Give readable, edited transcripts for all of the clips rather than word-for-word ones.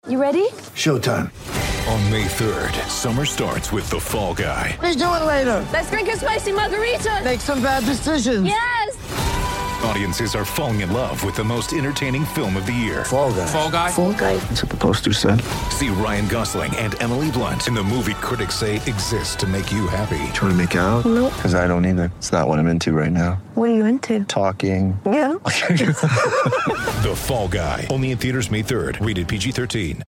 You ready? Showtime. On May 3rd, summer starts with The Fall Guy. Let's do it later. Let's drink a spicy margarita. Make some bad decisions. Yes! Audiences are falling in love with the most entertaining film of the year. Fall Guy. Fall Guy? Fall Guy. That's what the poster said. See Ryan Gosling and Emily Blunt in the movie critics say exists to make you happy. Trying to make it out? Nope. Because I don't either. It's not what I'm into right now. What are you into? Talking. Yeah. The Fall Guy. Only in theaters May 3rd. Rated PG-13.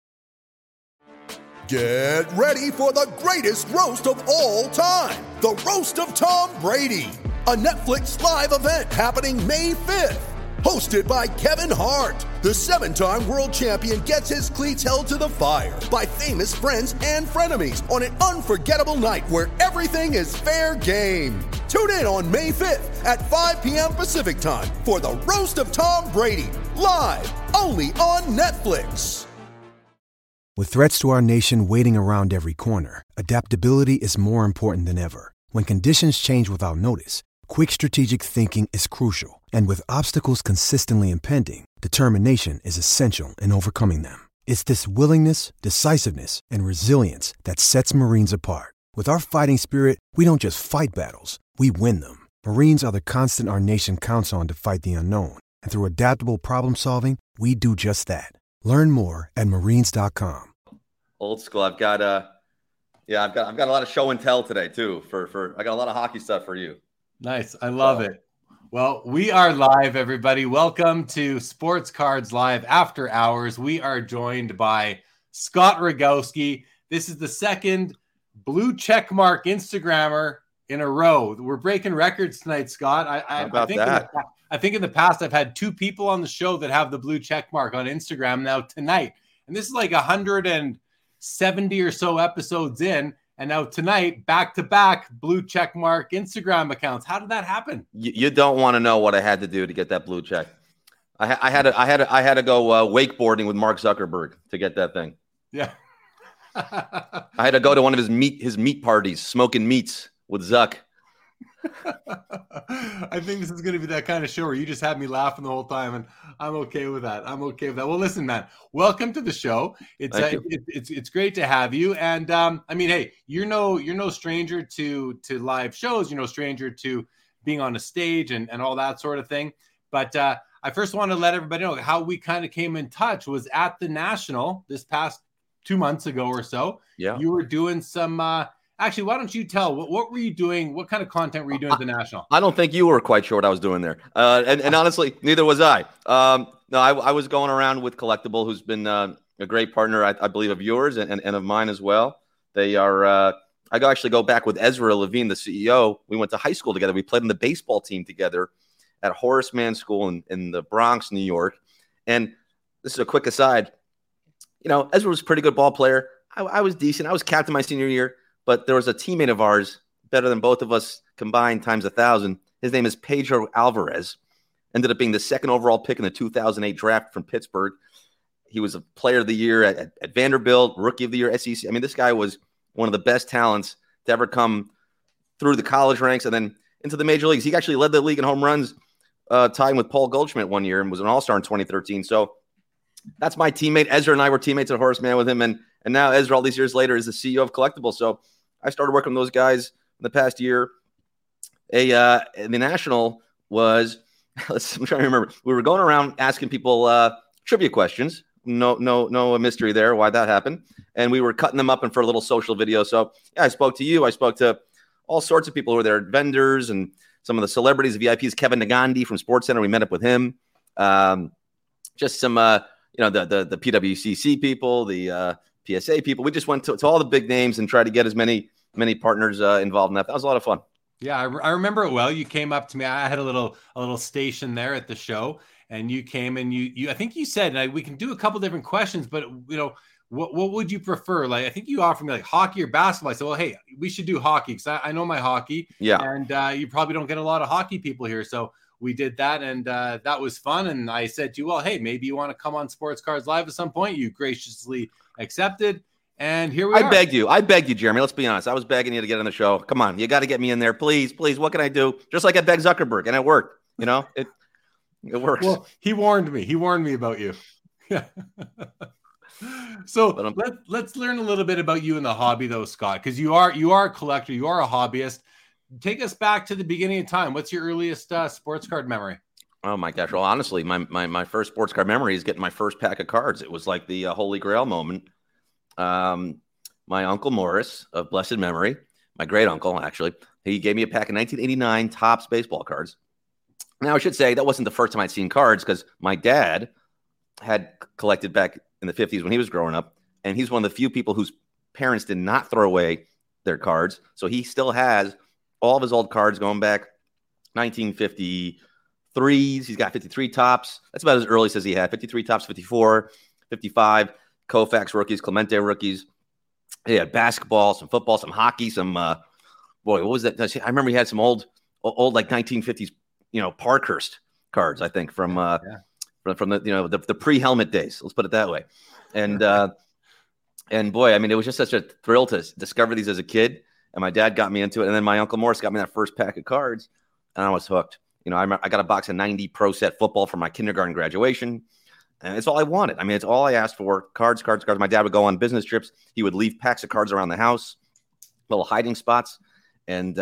Get ready for the greatest roast of all time. The Roast of Tom Brady. A Netflix live event happening May 5th. Hosted by Kevin Hart. The 7-time world champion gets his cleats held to the fire by famous friends and frenemies on an unforgettable night where everything is fair game. Tune in on May 5th at 5 p.m. Pacific time for the Roast of Tom Brady. Live only on Netflix. With threats to our nation waiting around every corner, adaptability is more important than ever. When conditions change without notice, quick strategic thinking is crucial. And with obstacles consistently impending, determination is essential in overcoming them. It's this willingness, decisiveness, and resilience that sets Marines apart. With our fighting spirit, we don't just fight battles, we win them. Marines are the constant our nation counts on to fight the unknown. And through adaptable problem solving, we do just that. Learn more at marines.com. Old school. I've got a lot of show and tell today too. I got a lot of hockey stuff for you. Nice. I love it. Well, we are live, everybody. Welcome to Sports Cards Live After Hours. We are joined by Scott Rogowski. This is the second blue checkmark Instagrammer in a row. We're breaking records tonight, Scott. I think in the past I've had 2 people on the show that have the blue checkmark on Instagram now tonight. And this is like 170 or so episodes in. And now tonight, back-to-back blue checkmark Instagram accounts. How did that happen? You don't want to know what I had to do to get that blue check. I had to go wakeboarding with Mark Zuckerberg to get that thing. Yeah. I had to go to one of his meat parties, smoking meats with Zuck. I think this is going to be that kind of show where you just had me laughing the whole time, and I'm okay with that. Well, listen, man, welcome to the show. It's great to have you. And I mean, hey, you're no stranger to live shows. You're no stranger to being on a stage and all that sort of thing. But I first want to let everybody know how we kind of came in touch was at the National this past 2 months ago or so. Yeah, you were doing some. Actually, why don't you tell? What were you doing? What kind of content were you doing at the National? I don't think you were quite sure what I was doing there. And honestly, neither was I. No, I was going around with Collectible, who's been a great partner, I believe, of yours and of mine as well. They are I actually go back with Ezra Levine, the CEO. We went to high school together. We played in the baseball team together at Horace Mann School in the Bronx, New York. And this is a quick aside. You know, Ezra was a pretty good ball player. I was decent. I was captain my senior year. But there was a teammate of ours, better than both of us combined times 1,000. His name is Pedro Alvarez. Ended up being the 2nd overall pick in the 2008 draft from Pittsburgh. He was a player of the year at Vanderbilt, rookie of the year, SEC. I mean, this guy was one of the best talents to ever come through the college ranks and then into the major leagues. He actually led the league in home runs, tying with Paul Goldschmidt one year and was an all-star in 2013. So that's my teammate. Ezra and I were teammates at Horace Mann with him. And now Ezra, all these years later, is the CEO of Collectible. So I started working with those guys in the past year. The National was, I'm trying to remember. We were going around asking people trivia questions. No mystery there why that happened. And we were cutting them up in for a little social video. So yeah, I spoke to you. I spoke to all sorts of people who were there, vendors and some of the celebrities, VIPs. Kevin Nagandi from SportsCenter. We met up with him. Just some, the PWCC people, the PSA people. We just went to all the big names and tried to get as many partners involved in that. That was a lot of fun. Yeah, I remember it well. You came up to me. I had a little station there at the show, and you came and you I think you said we can do a couple different questions, but what would you prefer? Like, I think you offered me like hockey or basketball. I said, well, hey, we should do hockey because I know my hockey. Yeah, and you probably don't get a lot of hockey people here, so we did that, and that was fun. And I said to you, well, hey, maybe you want to come on Sports Cards Live at some point. You graciously accepted, and here we are. I begged you, Jeremy. Let's be honest. I was begging you to get on the show. Come on, you got to get me in there, please. What can I do? Just like I begged Zuckerberg, and it worked. It works. Well, he warned me. He warned me about you. Yeah. So But let's learn a little bit about you in the hobby, though, Scott, because you are a collector, you are a hobbyist. Take us back to the beginning of time. What's your earliest sports card memory? Oh my gosh! Well, honestly, my first sports card memory is getting my first pack of cards. It was like the Holy Grail moment. My uncle Morris of blessed memory, my great uncle actually, he gave me a pack of 1989 Topps baseball cards. Now I should say that wasn't the first time I'd seen cards because my dad had collected back in the 50s when he was growing up, and he's one of the few people whose parents did not throw away their cards, so he still has all of his old cards going back 1953s. He's got 53 Topps. That's about as early as he had. 53 Topps, 54, 55, Koufax rookies, Clemente rookies. He had basketball, some football, some hockey, some what was that? I remember he had some old like 1950s, Parkhurst cards, I think, from the the pre-helmet days. Let's put it that way. And boy, I mean, it was just such a thrill to discover these as a kid. And my dad got me into it. And then my Uncle Morris got me that first pack of cards, and I was hooked. I got a box of 90 Pro Set football for my kindergarten graduation. And it's all I wanted. I mean, it's all I asked for. Cards. My dad would go on business trips. He would leave packs of cards around the house, little hiding spots. And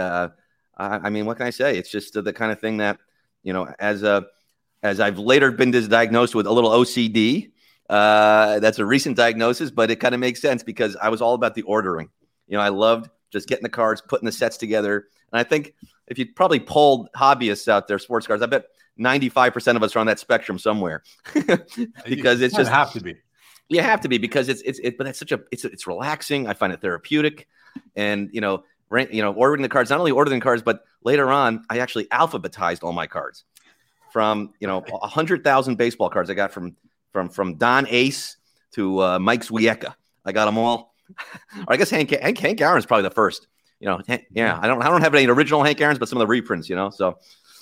I mean, what can I say? It's just the kind of thing that, as I've later been diagnosed with a little OCD, that's a recent diagnosis, but it kind of makes sense because I was all about the ordering. I loved just getting the cards, putting the sets together. And I think if you probably polled hobbyists out there, sports cards, I bet 95% of us are on that spectrum somewhere because it's just have to be. You have to be because but it's relaxing. I find it therapeutic, and ordering the cards, not only ordering cards, but later on, I actually alphabetized all my cards from 100,000 baseball cards I got from Don Ace to Mike Zwiecka. I got them all. Or I guess Hank Aaron's probably the first. I don't have any original Hank Aaron's, but some of the reprints. So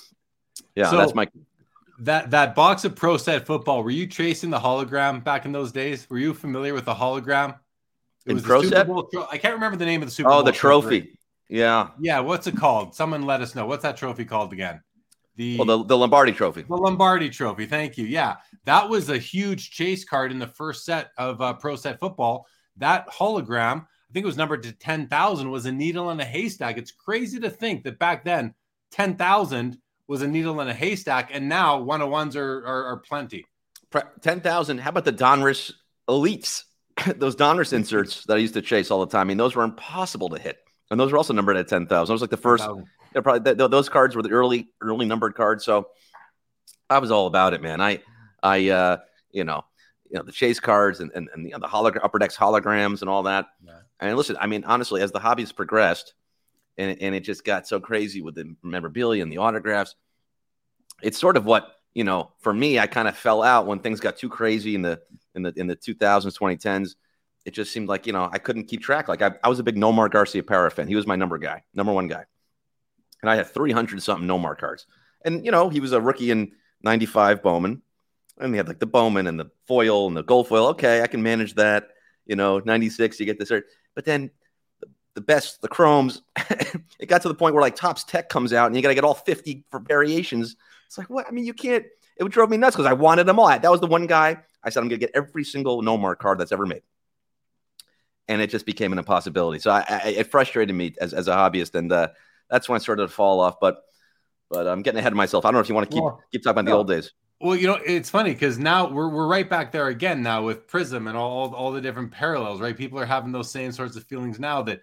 that's my. That box of Pro Set football. Were you chasing the hologram back in those days? Were you familiar with the hologram? It was Pro Set. I can't remember the name of the Super Bowl. Oh, the trophy. Yeah. Yeah. What's it called? Someone let us know. What's that trophy called again? The Lombardi Trophy. The Lombardi Trophy. Thank you. Yeah, that was a huge chase card in the first set of Pro Set football. That hologram, I think it was numbered to 10,000, was a needle in a haystack. It's crazy to think that back then 10,000 was a needle in a haystack, and now 101s are plenty. 10,000. How about the Donruss Elites? Those Donruss inserts that I used to chase all the time. I mean, those were impossible to hit, and those were also numbered at 10,000. That was like the first. Probably those cards were the early numbered cards. So I was all about it, man. The chase cards and the upper decks holograms and all that. Yeah. And listen, I mean, honestly, as the hobby has progressed, and it just got so crazy with the memorabilia and the autographs, it's sort of what, for me, I kind of fell out when things got too crazy in the 2000s, 2010s. It just seemed like, I couldn't keep track. Like I was a big Nomar Garciaparra fan. He was my number one guy. And I had 300 something Nomar cards. And, he was a rookie in 95 Bowman. And we had like the Bowman and the foil and the gold foil. Okay, I can manage that. 96, you get this. But then the chromes, it got to the point where like Topps Tech comes out and you got to get all 50 for variations. It's like, what? I mean, you can't. It drove me nuts because I wanted them all. That was the one guy I said I'm going to get every single Nomar card that's ever made. And it just became an impossibility. So it frustrated me as a hobbyist. And that's when I started to fall off. But I'm getting ahead of myself. I don't know if you want to keep talking about the old days. Well, it's funny because now we're right back there again now with Prism and all the different parallels, right? People are having those same sorts of feelings now that,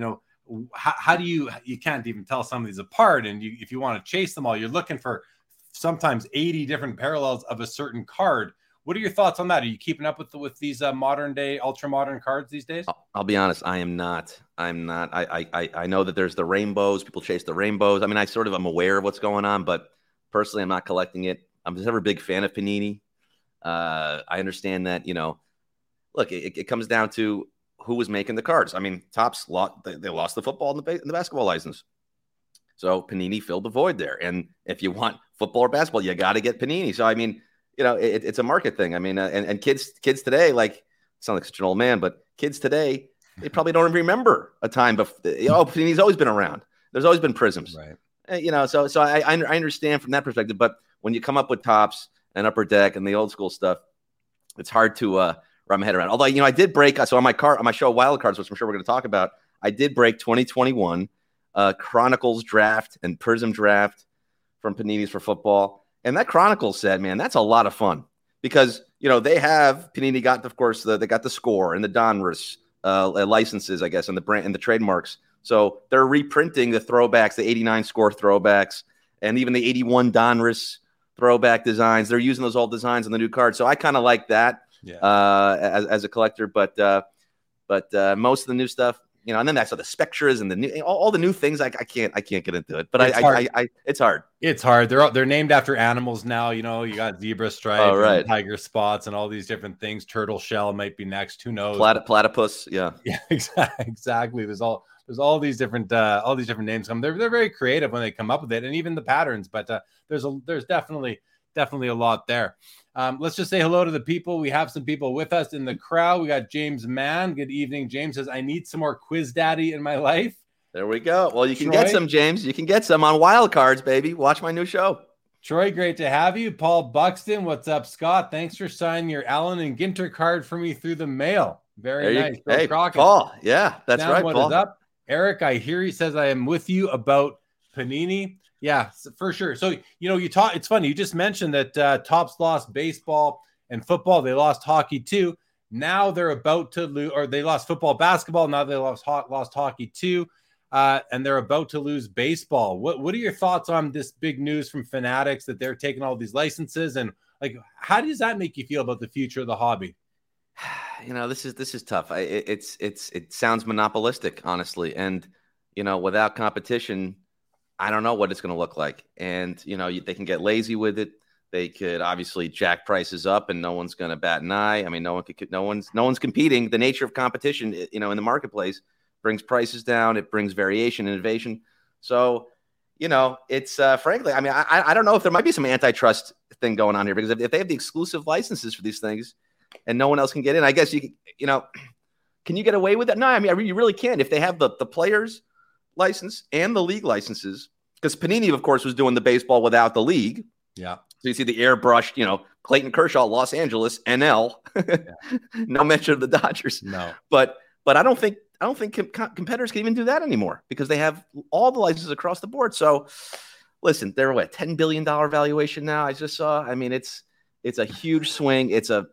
how do you can't even tell some of these apart. And if you want to chase them all, you're looking for sometimes 80 different parallels of a certain card. What are your thoughts on that? Are you keeping up with these modern day, ultra modern cards these days? I'll be honest. I am not. I'm not. I know that there's the rainbows. People chase the rainbows. I mean, I sort of am aware of what's going on, but personally, I'm not collecting it. I'm just never a big fan of Panini. I understand that, look, it comes down to who was making the cards. I mean, Topps they lost the football and the basketball license. So Panini filled the void there. And if you want football or basketball, you got to get Panini. So, I mean, it's a market thing. I mean, and kids today, like, I sound like such an old man, but kids today, they probably don't even remember a time before. Panini's always been around. There's always been Prisms. Right. So I understand from that perspective, but when you come up with Topps and Upper Deck and the old school stuff, it's hard to wrap my head around. Although, I did break. So on my show Wild Cards, which I'm sure we're going to talk about, I did break 2021 Chronicles draft and Prism draft from Panini's for football. And that Chronicles set, man, that's a lot of fun because, they have Panini got, of course, they got the score and the Donruss licenses, I guess, and the brand and the trademarks. So they're reprinting the throwbacks, the 89 score throwbacks, and even the 81 Donruss throwback designs. They're using those old designs on the new card. So I kind of like that as a collector. But most of the new stuff, and then that's the Spectras and the new all the new things. I can't get into it. But it's hard. It's hard. They're named after animals now. You got zebra stripe, and tiger spots, and all these different things. Turtle shell might be next. Who knows? Platypus. Yeah. Exactly. There's all these different names. They're very creative when they come up with it, and even the patterns. But there's definitely a lot there. Let's just say hello to the people. We have some people with us in the crowd. We got James Mann. Good evening. James says, I need some more Quiz Daddy in my life. There we go. Well, you can get some, James. You can get some on Wild Cards, baby. Watch my new show. Troy, great to have you. Paul Buxton, what's up, Scott? Thanks for signing your Allen and Ginter card for me through the mail. Very nice. Hey, Paul. Yeah, that's right, what Paul. Is up? Eric, I hear he says, I am with you about Panini. Yeah, for sure. So, you talk. It's funny. You just mentioned that Topps lost baseball and football. They lost hockey too. Now they're about to lose, or they lost football, basketball. Now they lost hockey too, and they're about to lose baseball. What are your thoughts on this big news from Fanatics that they're taking all these licenses, and how does that make you feel about the future of the hobby? This is tough. It sounds monopolistic, honestly, and without competition, I don't know what it's going to look like. And, they can get lazy with it. They could obviously jack prices up and no one's going to bat an eye. I mean, no one's competing. The nature of competition, in the marketplace brings prices down. It brings variation, innovation. So, it's frankly, I mean, I don't know if there might be some antitrust thing going on here because if they have the exclusive licenses for these things and no one else can get in, I guess can you get away with that? No, I mean, you really can't. If they have the players license and the league licenses, because Panini, of course, was doing the baseball without the league. Yeah. So you see the airbrushed, Clayton Kershaw, Los Angeles, NL. No mention of the Dodgers. No. But I don't think competitors can even do that anymore because they have all the licenses across the board. So listen, they're $10 billion valuation now. I just saw. I mean, it's a huge swing. It's a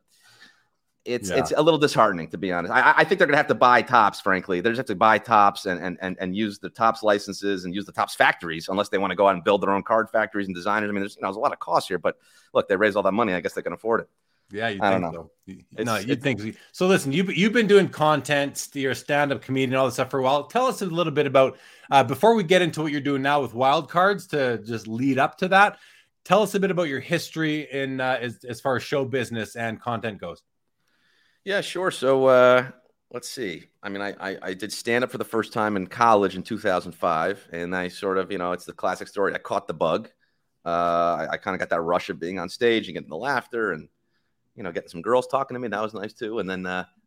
little disheartening, to be honest. I think they're going to have to buy Topps, frankly. They just have to buy Topps and use the Topps licenses and use the Topps factories unless they want to go out and build their own card factories and designers. I mean, there's a lot of costs here, but look, they raised all that money. I guess they can afford it. Yeah, I don't know. You'd think so. So listen, you've been doing content, you're a stand-up comedian, all this stuff for a while. Tell us a little bit about, before we get into what you're doing now with Wild Cards, to just lead up to that, tell us a bit about your history in as far as show business and content goes. Yeah, sure. So let's see. I mean, I did stand up for the first time in college in 2005, and I sort of, it's the classic story. I caught the bug. I kind of got that rush of being on stage and getting the laughter and, getting some girls talking to me. That was nice too. And then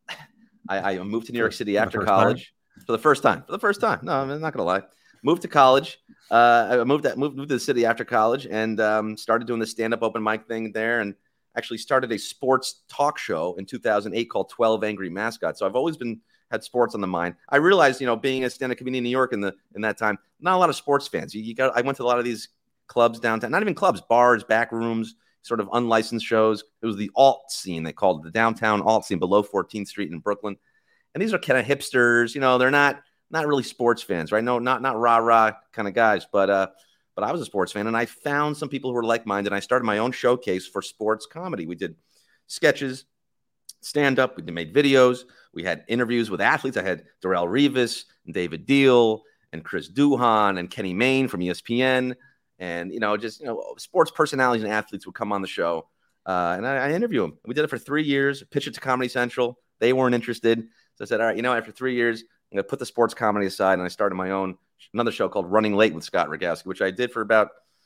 I moved to New York City after college for the first time. No, I'm not gonna lie. Moved to college. I moved to the city after college and started doing the stand-up open mic thing there, and actually started a sports talk show in 2008 called 12 Angry Mascots. So I've always had sports on the mind. I realized, being a stand-up comedian in New York in that time, not a lot of sports fans. I went to a lot of these clubs downtown, not even clubs, bars, back rooms, sort of unlicensed shows. It was the alt scene. They called it the downtown alt scene below 14th Street in Brooklyn. And these are kind of hipsters, they're not really sports fans, right? No, not rah-rah kind of guys, but I was a sports fan, and I found some people who were like-minded, and I started my own showcase for sports comedy. We did sketches, stand-up, we made videos, we had interviews with athletes. I had Darrelle Revis, and David Deal, and Chris Duhon, and Kenny Mayne from ESPN, and, sports personalities and athletes would come on the show, and I interview them. We did it for 3 years, pitched it to Comedy Central. They weren't interested, so I said, all right, after 3 years, I'm going to put the sports comedy aside, and I started my own another show called Running Late with Scott Rogowski, which I did for about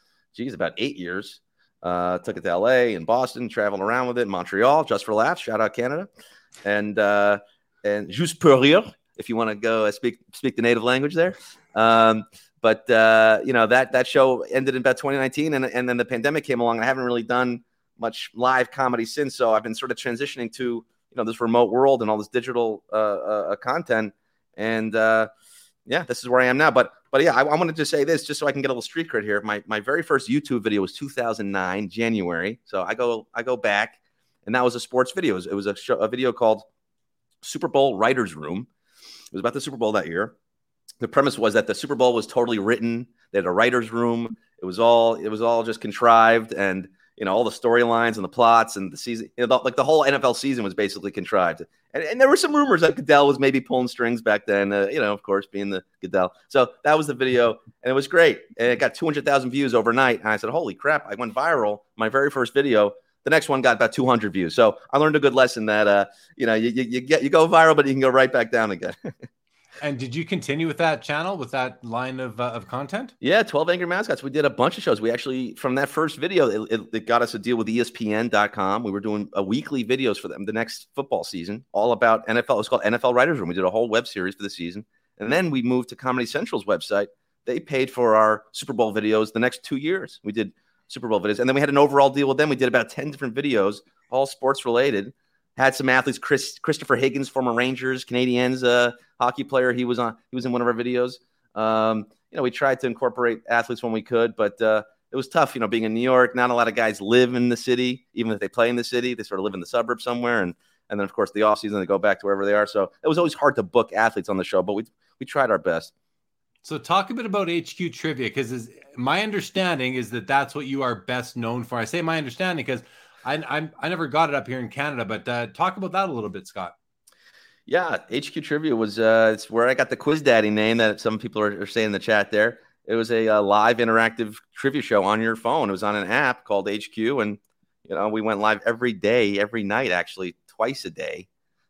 8 years. Took it to LA and Boston, traveled around with it, Montreal, just for laughs. Shout out Canada. And juste pour rire, if you want to go speak the native language there. But that show ended in about 2019, and then the pandemic came along. I haven't really done much live comedy since, so I've been sort of transitioning to this remote world and all this digital content. And this is where I am now. But yeah, I wanted to say this just so I can get a little street cred here. My very first YouTube video was 2009 January. So I go back, and that was a sports video. It was a video called Super Bowl Writers Room. It was about the Super Bowl that year. The premise was that the Super Bowl was totally written. They had a writer's room. It was all just contrived, and all the storylines and the plots and the season, like the whole NFL season was basically contrived. And there were some rumors that Goodell was maybe pulling strings back then, of course, being the Goodell. So that was the video, and it was great. And it got 200,000 views overnight. And I said, holy crap, I went viral. My very first video. The next one got about 200 views. So I learned a good lesson that, you go viral, but you can go right back down again. And did you continue with that channel, with that line of content? Yeah, 12 Angry Mascots. We did a bunch of shows. We actually, from that first video, it got us a deal with ESPN.com. We were doing weekly videos for them the next football season, all about NFL. It was called NFL Writers Room. We did a whole web series for the season. And then we moved to Comedy Central's website. They paid for our Super Bowl videos the next 2 years. We did Super Bowl videos. And then we had an overall deal with them. We did about 10 different videos, all sports related. Had some athletes, Christopher Higgins, former Rangers, Canadiens hockey player. He was in one of our videos. We tried to incorporate athletes when we could, but it was tough, being in New York. Not a lot of guys live in the city, even if they play in the city. They sort of live in the suburbs somewhere. And then, of course, the offseason, they go back to wherever they are. So it was always hard to book athletes on the show, but we tried our best. So talk a bit about HQ Trivia, because my understanding is that that's what you are best known for. I say my understanding because I never got it up here in Canada, but talk about that a little bit, Scott. Yeah, HQ Trivia was it's where I got the Quiz Daddy name that some people are saying in the chat there. It was a live interactive trivia show on your phone. It was on an app called HQ, and we went live every day, every night, actually twice a day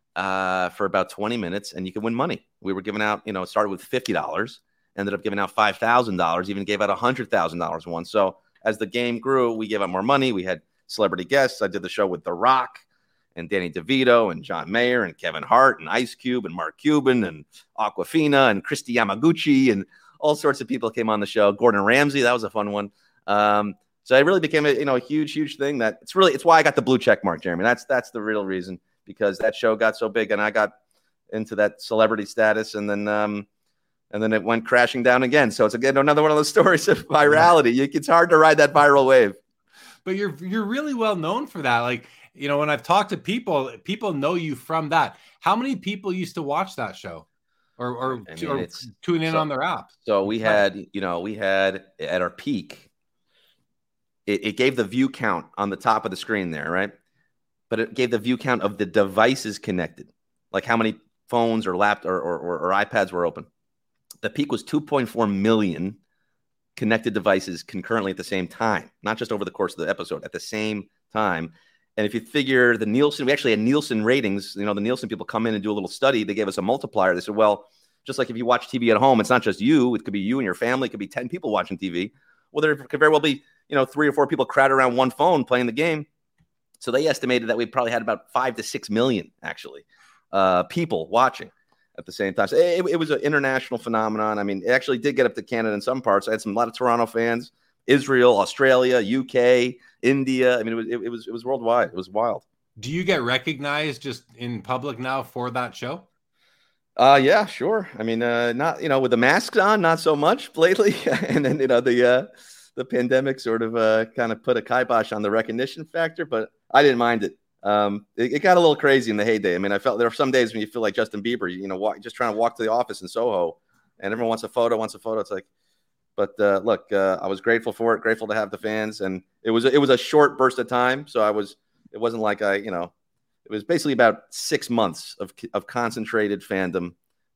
for about 20 minutes, and you could win money. We were giving out, it started with $50, ended up giving out $5,000, even gave out $100,000 once. So as the game grew, we gave out more money. We had celebrity guests. I did the show with The Rock and Danny DeVito and John Mayer and Kevin Hart and Ice Cube and Mark Cuban and Aquafina and Christy Yamaguchi, and all sorts of people came on the show. Gordon Ramsay, that was a fun one. So it really became a huge thing. That it's why I got the blue check mark, Jeremy. That's the real reason, because that show got so big and I got into that celebrity status, and then it went crashing down again. So it's again another one of those stories of virality. It's hard to ride that viral wave. But you're really well known for that. Like, when I've talked to people know you from that. How many people used to watch that show or tune in on their app? So we had at our peak, it gave the view count on the top of the screen there, right? But it gave the view count of the devices connected, like how many phones or or iPads were open. The peak was 2.4 million connected devices concurrently at the same time, not just over the course of the episode, at the same time. And if you figure the Nielsen, we actually had Nielsen ratings. The Nielsen people come in and do a little study. They gave us a multiplier. They said, well, just like if you watch TV at home, it's not just you. It could be you and your family. It could be 10 people watching TV. Well, there could very well be, 3 or 4 people crowded around one phone playing the game. So they estimated that we probably had about 5 to 6 million, actually, people watching at the same time. So it was an international phenomenon. I mean, it actually did get up to Canada in some parts. I had a lot of Toronto fans, Israel, Australia, UK, India. I mean, it was worldwide. It was wild. Do you get recognized just in public now for that show? Yeah, sure. I mean, not, with the masks on, not so much lately. And then, the pandemic sort of kind of put a kibosh on the recognition factor, but I didn't mind it. It got a little crazy in the heyday. I mean, I felt there are some days when you feel like Justin Bieber, just trying to walk to the office in Soho, and everyone wants a photo. It's like, but look, I was grateful for it, grateful to have the fans, and it was a short burst of time. So it wasn't like it was basically about 6 months of concentrated fandom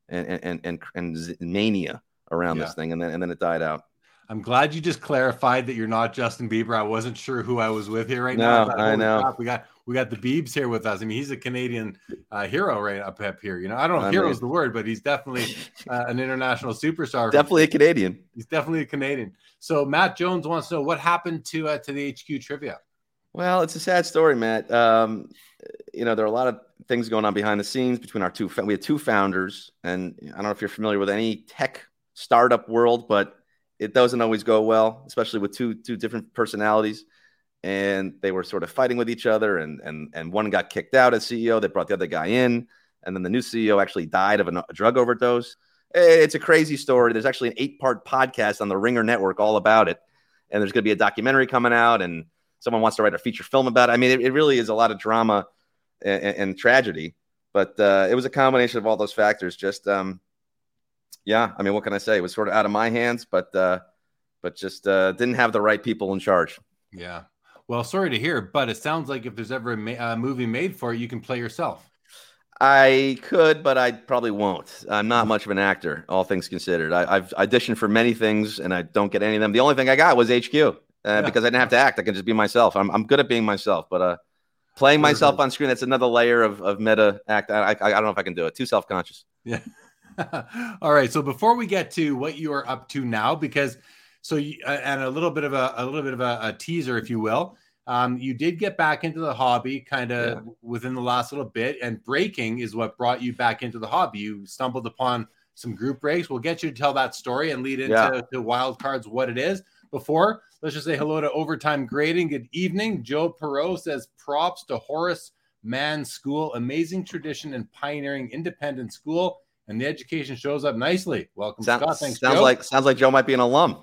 and mania around this thing, and then it died out. I'm glad you just clarified that you're not Justin Bieber. I wasn't sure who I was with here now. I know. Crap, we got the Biebs here with us. I mean, he's a Canadian hero right up here. I don't know if hero is the word, but he's definitely an international superstar. Definitely a Canadian. He's definitely a Canadian. So Matt Jones wants to know what happened to the HQ Trivia. Well, it's a sad story, Matt. There are a lot of things going on behind the scenes between our we had 2 founders, and I don't know if you're familiar with any tech startup world, but it doesn't always go well, especially with two different personalities. and they were sort of fighting with each other, and one got kicked out as CEO. They brought the other guy in, and then the new CEO actually died of a drug overdose. It's a crazy story. There's actually an 8-part podcast on the Ringer Network all about it, and there's going to be a documentary coming out, and someone wants to write a feature film about it. I mean, it really is a lot of drama and tragedy, but it was a combination of all those factors. Just, yeah, I mean, what can I say? It was sort of out of my hands, but just didn't have the right people in charge. Yeah. Well, sorry to hear, but it sounds like if there's ever a movie made for it, you can play yourself. I could, but I probably won't. I'm not much of an actor, all things considered. I've auditioned for many things, and I don't get any of them. The only thing I got was HQ because I didn't have to act. I can just be myself. I'm good at being myself, but playing myself on screen, that's another layer of meta act. I don't know if I can do it. Too self-conscious. Yeah. All right. So before we get to what you are up to now, because and a little bit of a teaser, if you will. You did get back into the hobby kind of within the last little bit, and breaking is what brought you back into the hobby. You stumbled upon some group breaks. We'll get you to tell that story and lead into the wild cards, what it is. Before, let's just say hello to Overtime Grading. Good evening. Joe Perot says props to Horace Mann School. Amazing tradition and pioneering independent school. And the education shows up nicely. Welcome, Scott. Thanks, Joe. Sounds like Joe might be an alum.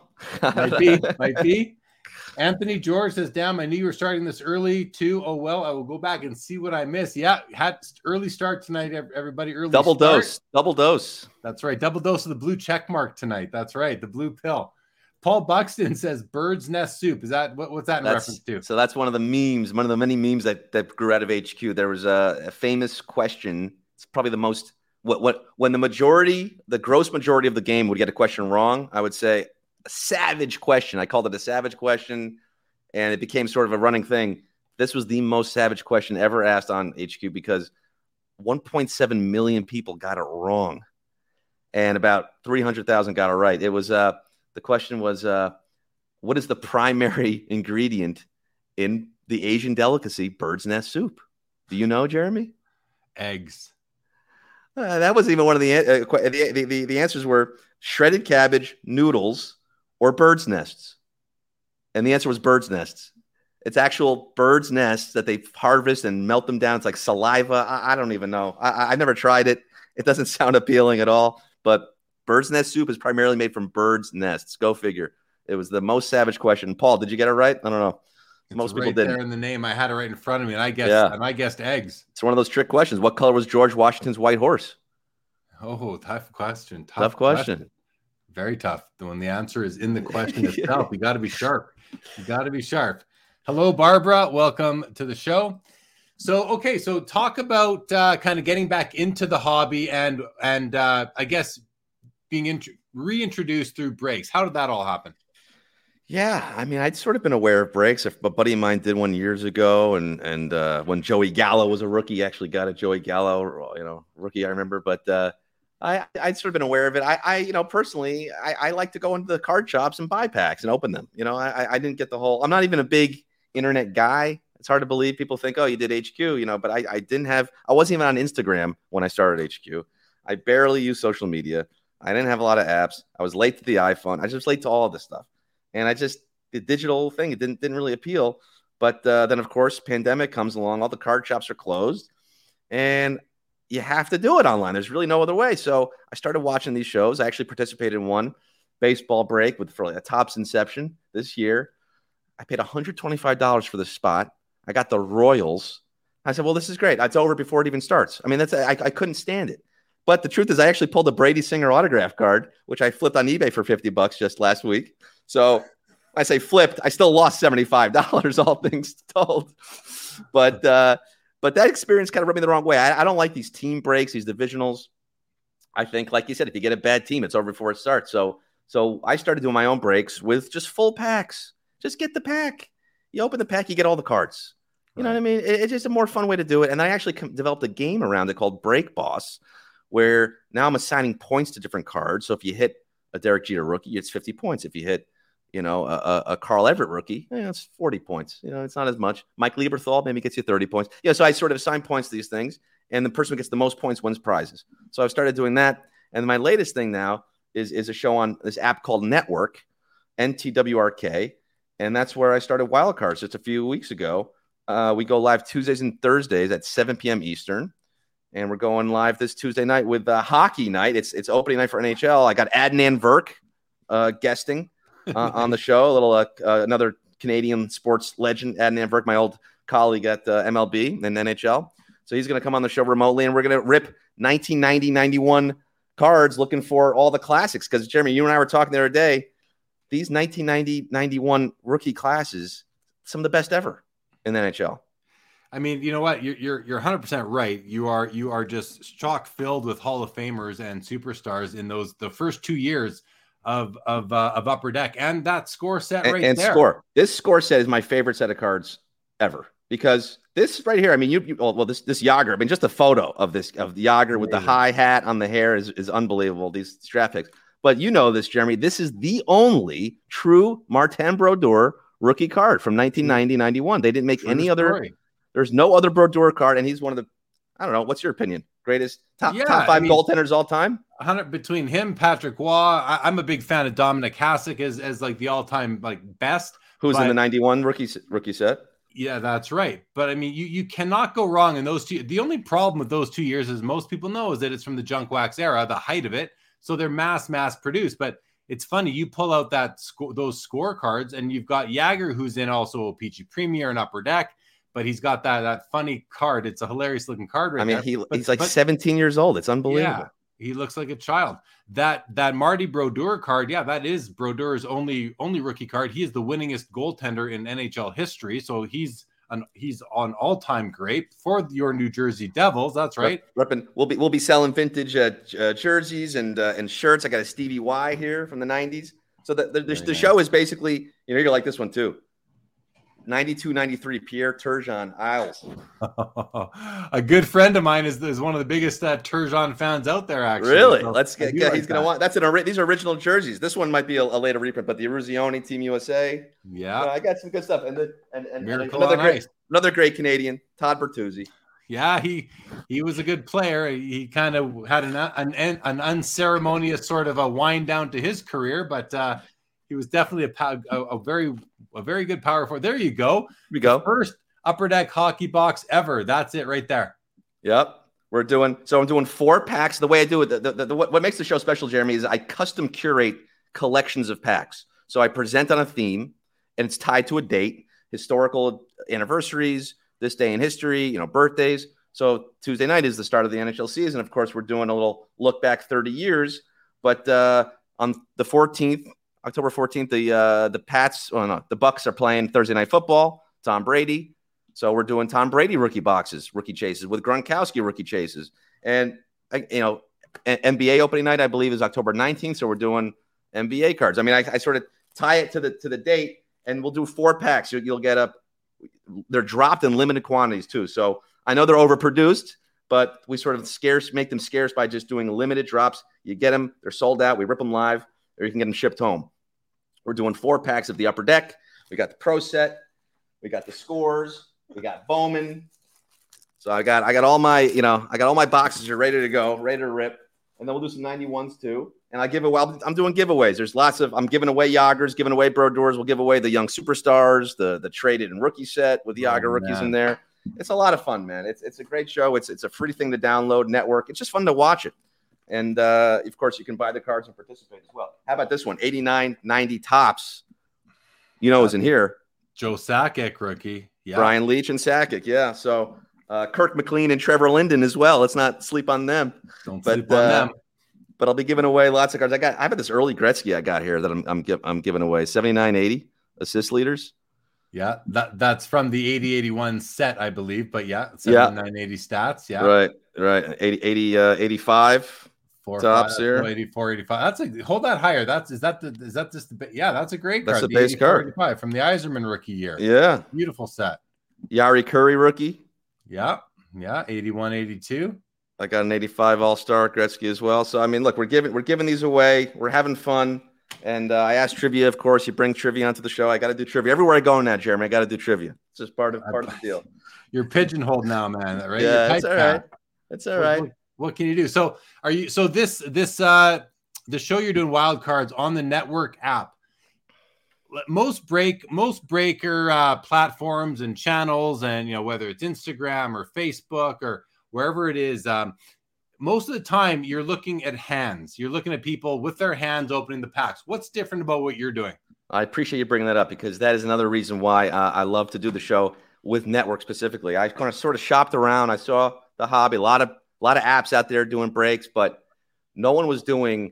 Might be. Anthony George says, damn, I knew you were starting this early too. Oh, well, I will go back and see what I missed. Yeah, had early start tonight, everybody. Double dose. That's right. Double dose of the blue check mark tonight. That's right. The blue pill. Paul Buxton says bird's nest soup. Is that what's that in reference to? So that's one of the memes, one of the many memes that grew out of HQ. There was a famous question. It's probably the most, when the gross majority of the game would get a question wrong, I would say, a savage question. I called it a savage question, and it became sort of a running thing. This was the most savage question ever asked on HQ because 1.7 million people got it wrong, and about 300,000 got it right. It was the question was, what is the primary ingredient in the Asian delicacy bird's nest soup? Do you know, Jeremy? Eggs. That wasn't even one of the answers were shredded cabbage, noodles, or bird's nests. And the answer was bird's nests. It's actual bird's nests that they harvest and melt them down. It's like saliva. I don't even know. I've never tried it. It doesn't sound appealing at all. But bird's nest soup is primarily made from bird's nests. Go figure. It was the most savage question. Paul, did you get it right? I don't know. Most people didn't. There in the name, I had it right in front of me, and I guessed eggs. It's one of those trick questions. What color was George Washington's white horse? Oh, tough question. Tough question. Very tough. When the answer is in the question itself, you got to be sharp. Hello, Barbara. Welcome to the show. So talk about kind of getting back into the hobby and I guess being reintroduced through breaks. How did that all happen? Yeah, I mean, I'd sort of been aware of breaks. A buddy of mine did one years ago, and when Joey Gallo was a rookie, actually got a Joey Gallo, rookie, I remember. But I'd sort of been aware of it. I personally, I like to go into the card shops and buy packs and open them. I didn't get the whole. I'm not even a big internet guy. It's hard to believe. People think, oh, you did HQ, but I didn't have. I wasn't even on Instagram when I started HQ. I barely used social media. I didn't have a lot of apps. I was late to the iPhone. I was just late to all of this stuff. And the digital thing, it didn't really appeal. But then, of course, pandemic comes along. All the card shops are closed. And you have to do it online. There's really no other way. So I started watching these shows. I actually participated in one baseball break for a Topps Inception this year. I paid $125 for the spot. I got the Royals. I said, well, this is great. It's over before it even starts. I mean, I couldn't stand it. But the truth is, I actually pulled a Brady Singer autograph card, which I flipped on eBay for $50 just last week. So I say flipped. I still lost $75, all things told. But that experience kind of rubbed me the wrong way. I don't like these team breaks, these divisionals. I think, like you said, if you get a bad team, it's over before it starts. So I started doing my own breaks with just full packs. Just get the pack. You open the pack, you get all the cards. You know what I mean? It's just a more fun way to do it. And I actually developed a game around it called Break Boss, where now I'm assigning points to different cards. So if you hit a Derek Jeter rookie, it's 50 points. If you hit, a Carl Everett rookie, it's 40 points. It's not as much. Mike Lieberthal maybe gets you 30 points. So I sort of assign points to these things, and the person who gets the most points wins prizes. So I've started doing that. And my latest thing now is a show on this app called Network, NTWRK. and that's where I started Wild Cards just a few weeks ago. We go live Tuesdays and Thursdays at 7 p.m. Eastern, and we're going live this Tuesday night with Hockey Night. It's opening night for NHL. I got Adnan Virk guesting on the show. A little another Canadian sports legend, Adnan Virk, my old colleague at MLB and NHL. So he's going to come on the show remotely, and we're going to rip 1990-91 cards, looking for all the classics. Because Jeremy, you and I were talking the other day. These 1990-91 rookie classes, some of the best ever in the NHL. I mean, you know what? You're 100% right. You are just chock filled with Hall of Famers and superstars in the first 2 years of Upper Deck, and that score set there. Score. This score set is my favorite set of cards ever, because this right here. I mean, this Yager. I mean, just a photo of the Yager with the high hat on the hair is unbelievable. These draft picks. But you know this, Jeremy. This is the only true Martin Brodeur rookie card from 1990-91. They didn't make any other. There's no other Brodeur card, and he's one of the. I don't know. What's your opinion? Greatest top 5 goaltenders all time? 100 between him, Patrick Waugh. I'm a big fan of Dominic Hasek as like the all-time like best. Who's in the 91 rookie set? Yeah, that's right. But I mean, you cannot go wrong in those two. The only problem with those 2 years, as most people know, is that it's from the junk wax era, the height of it. So they're mass produced. But it's funny, you pull out those scorecards, and you've got Yager, who's in also O-Pee-Chee Premier and Upper Deck, but he's got that funny card. It's a hilarious looking card right there. He's like 17 years old. It's unbelievable. Yeah, he looks like a child. That Marty Brodeur card, that is Brodeur's only rookie card. He is the winningest goaltender in NHL history, so he's on all-time great for your New Jersey Devils. That's right. We'll be selling vintage jerseys and shirts. I got a Stevie Y here from the 90s. So the show is basically, you're like this one too. 92-93 Pierre Turgeon Isles. A good friend of mine is one of the biggest Turgeon fans out there. Actually, really? So He's gonna want. These are original jerseys. This one might be a later reprint, but the Eruzione Team USA. Yeah, I got some good stuff. And another great Canadian, Todd Bertuzzi. Yeah, he was a good player. He kind of had an unceremonious sort of a wind down to his career, but he was definitely a very good power forward. There you go. Here we go. First Upper Deck hockey box ever. That's it right there. Yep. I'm doing 4 packs. The way I do it, what makes the show special, Jeremy, is I custom curate collections of packs. So I present on a theme, and it's tied to a date, historical anniversaries, this day in history, birthdays. So Tuesday night is the start of the NHL season. Of course, we're doing a little look back 30 years. But on the 14th, October 14th, the Bucks are playing Thursday Night Football. Tom Brady. So we're doing Tom Brady rookie chases with Gronkowski rookie chases. And, NBA opening night, I believe, is October 19th. So we're doing NBA cards. I mean, I sort of tie it to the date, and we'll do 4 packs. You'll get they're dropped in limited quantities too. So I know they're overproduced, but we sort of make them scarce by just doing limited drops. You get them, they're sold out. We rip them live, or you can get them shipped home. We're doing 4 packs of the Upper Deck. We got the Pro Set. We got the Scores. We got Bowman. So I got all my boxes are ready to go, ready to rip. And then we'll do some 91s too. And I'm doing giveaways. I'm giving away Yagers, giving away Brodeurs. We'll give away the young superstars, the traded and rookie set with the Yager rookies in there. It's a lot of fun, man. It's a great show. It's a free thing to download, network. It's just fun to watch it. And, of course, you can buy the cards and participate as well. How about this one? 89-90 Topps. Is in here. Joe Sakic, rookie. Yeah. Brian Leach and Sakic, yeah. So Kirk McLean and Trevor Linden as well. Let's not sleep on them. Don't sleep on them. But I'll be giving away lots of cards. I have this early Gretzky I got here that I'm giving away. 79-80 assist leaders. Yeah, that's from the 80-81 set, I believe. But yeah, 79-80 stats. Yeah. Right. 85. Tops here. 84-85. Hold that higher. Is that just that's a great card. That's the base card from the Yzerman rookie year. Yeah. Beautiful set. Yari Curry rookie. Yeah. 81-82. I got an 85 All-Star Gretzky as well. So I mean, look, we're giving these away. We're having fun. And I asked trivia, of course. You bring trivia onto the show. I got to do trivia everywhere I go now, Jeremy. I got to do trivia. It's just part of the deal. You're pigeonholed now, man. Right? Yeah, it's all right. It's all right. What can you do? So the show you're doing Wild Cards on the network app. most breaker platforms and channels, and whether it's Instagram or Facebook or wherever it is, most of the time you're looking at hands. You're looking at people with their hands opening the packs. What's different about what you're doing? I appreciate you bringing that up, because that is another reason why I love to do the show with Network specifically. I kind of sort of shopped around. I saw the hobby, a lot of apps out there doing breaks, but no one was doing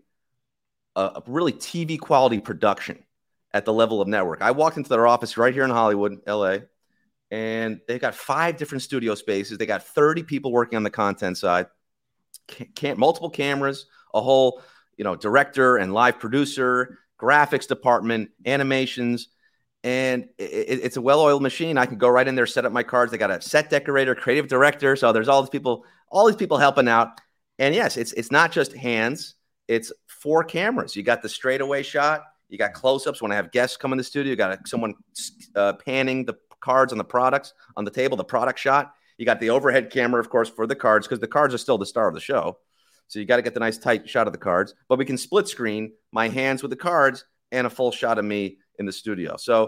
a really TV quality production at the level of Network. I walked into their office right here in Hollywood, LA, and they've got 5 different studio spaces. They got 30 people working on the content side, multiple cameras, a whole, director and live producer, graphics department, animations, and it's a well-oiled machine. I can go right in there, set up my cards. They got a set decorator, creative director. So there's all these people helping out. And yes, it's not just hands. It's 4 cameras. You got the straightaway shot. You got close-ups when I have guests come in the studio. You got someone panning the cards on the products on the table, the product shot. You got the overhead camera, of course, for the cards, because the cards are still the star of the show. So you got to get the nice tight shot of the cards. But we can split screen my hands with the cards and a full shot of me in the studio. So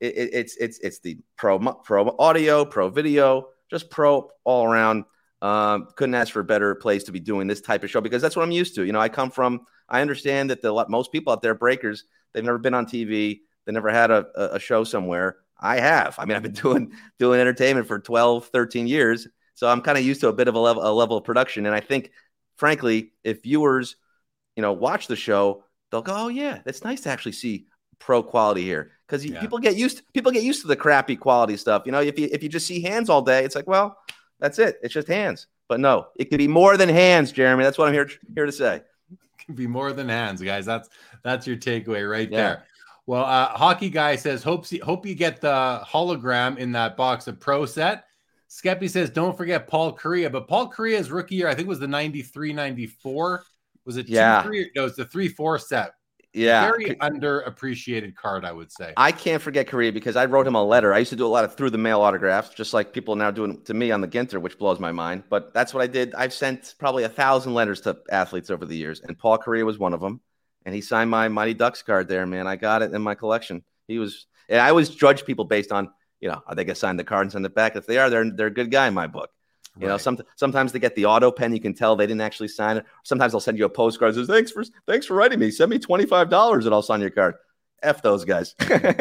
it's the pro audio, pro video, just pro all around. Couldn't ask for a better place to be doing this type of show, because that's what I'm used to. I understand that most people out there, breakers, they've never been on TV. They never had a show somewhere. I have. I mean, I've been doing entertainment for 12, 13 years. So I'm kind of used to a bit of a level of production. And I think, frankly, if viewers, watch the show, they'll go, "Oh yeah, it's nice to actually see pro quality here." Because people get used to the crappy quality stuff. If you just see hands all day, it's like, well, that's it. It's just hands. But no, it can be more than hands, Jeremy. That's what I'm here to say. It can be more than hands, guys. That's your takeaway right there. Well, Hockey Guy says, hope you get the hologram in that box of Pro Set. Skeppy says, don't forget Paul Kariya. But Paul Kariya's rookie year, I think, was the 93-94. Was it 2-3? No, it's the 3-4 set. Yeah. Very underappreciated card, I would say. I can't forget Kariya, because I wrote him a letter. I used to do a lot of through the mail autographs, just like people are now doing to me on the Ginter, which blows my mind. But that's what I did. I've sent probably 1,000 letters to athletes over the years, and Paul Kariya was one of them. And he signed my Mighty Ducks card there, man. I got it in my collection. And I always judge people based on, are they going to sign the card and send it back? If they are, they're a good guy in my book. Right. Sometimes they get the auto pen. You can tell they didn't actually sign it. Sometimes they'll send you a postcard that says, thanks for writing me. Send me $25 and I'll sign your card. F those guys.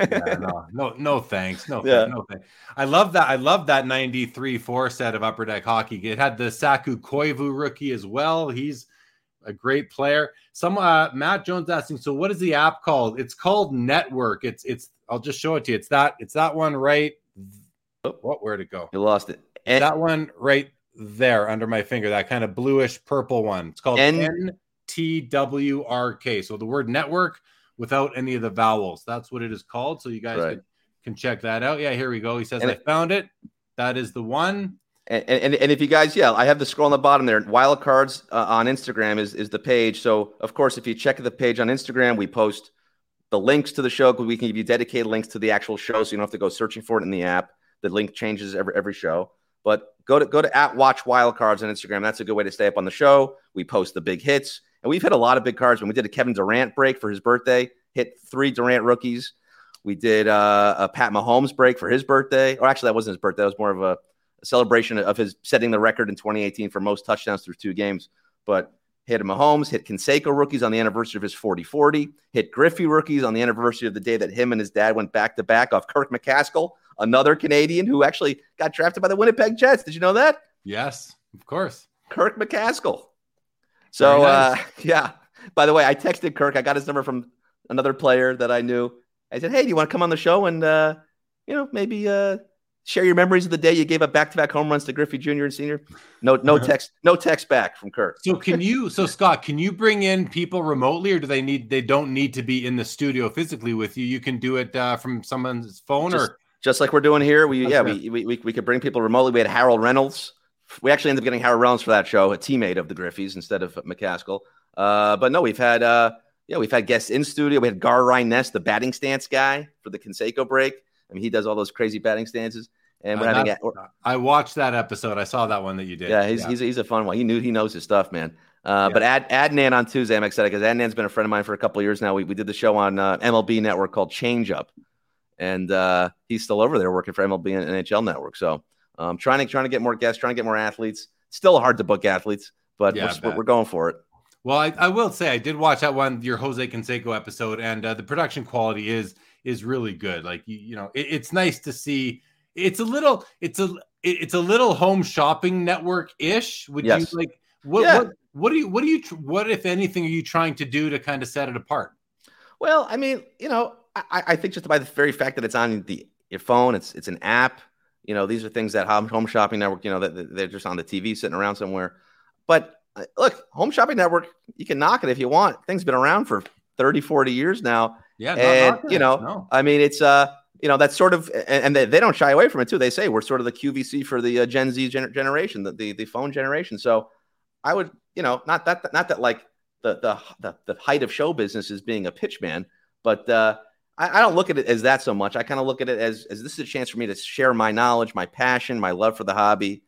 No thanks. No thanks. I love that 93-4 set of Upper Deck Hockey. It had the Saku Koivu rookie as well. He's a great player. Some Matt Jones asking, so what is the app called? It's called Network. It's I'll just show it to you. It's that one right. Where'd it go? You lost it. That one right there under my finger, that kind of bluish purple one. It's called NTWRK. So the word network without any of the vowels. That's what it is called. So you guys can check that out. Yeah, here we go. He says, I found it. That is the one. And if you guys, I have the scroll on the bottom there. Wild Cards on Instagram is the page. So, of course, if you check the page on Instagram, we post the links to the show, because we can give you dedicated links to the actual show, so you don't have to go searching for it in the app. The link changes every show. But go to @Watch Wild Cards on Instagram. That's a good way to stay up on the show. We post the big hits. And we've hit a lot of big cards. When we did a Kevin Durant break for his birthday, hit 3 Durant rookies. We did a Pat Mahomes break for his birthday. Or actually, that wasn't his birthday. That was more of a celebration of his setting the record in 2018 for most touchdowns through 2 games. But hit Mahomes, hit Canseco rookies on the anniversary of his 40-40, hit Griffey rookies on the anniversary of the day that him and his dad went back-to-back off Kirk McCaskill, another Canadian who actually got drafted by the Winnipeg Jets. Did you know that? Yes, of course. Kirk McCaskill. So, nice. By the way, I texted Kirk. I got his number from another player that I knew. I said, hey, do you want to come on the show and, maybe share your memories of the day you gave up back-to-back home runs to Griffey Jr. and Sr.? No text back from Kirk. So Scott, can you bring in people remotely, or do they don't need to be in the studio physically with you? You can do it from someone's phone, just like we're doing here. We could bring people remotely. We had Harold Reynolds. We actually ended up getting Harold Reynolds for that show, a teammate of the Griffies instead of McCaskill. But no, we've had guests in studio. We had Gar Ryness, the batting stance guy, for the Canseco break. I mean, he does all those crazy batting stances. and we're having. I watched that episode. I saw that one that you did. Yeah, he's a fun one. He knows his stuff, man. But Adnan on Tuesday, I'm excited because Adnan's been a friend of mine for a couple of years now. We did the show on MLB Network called Change Up, and he's still over there working for MLB and NHL Network. So trying to get more guests, trying to get more athletes. Still hard to book athletes, but we're going for it. Well, I will say I did watch that one, your Jose Canseco episode, and the production quality is really good. Like it's nice to see. It's a little home shopping network ish. Would you like what if anything are you trying to do to kind of set it apart? Well, I mean, I think just by the very fact that it's on your phone, it's an app. These are things that Home Shopping Network, that they're just on the TV sitting around somewhere. But look, Home Shopping Network, you can knock it if you want. Things been around for 30, 40 years now. Yeah. And, I mean, it's, that's sort of, and they don't shy away from it too. They say we're sort of the QVC for the Gen Z generation, the phone generation. So I would, not that like the height of show business is being a pitch man, but I don't look at it as that so much. I kind of look at it as this is a chance for me to share my knowledge, my passion, my love for the hobby,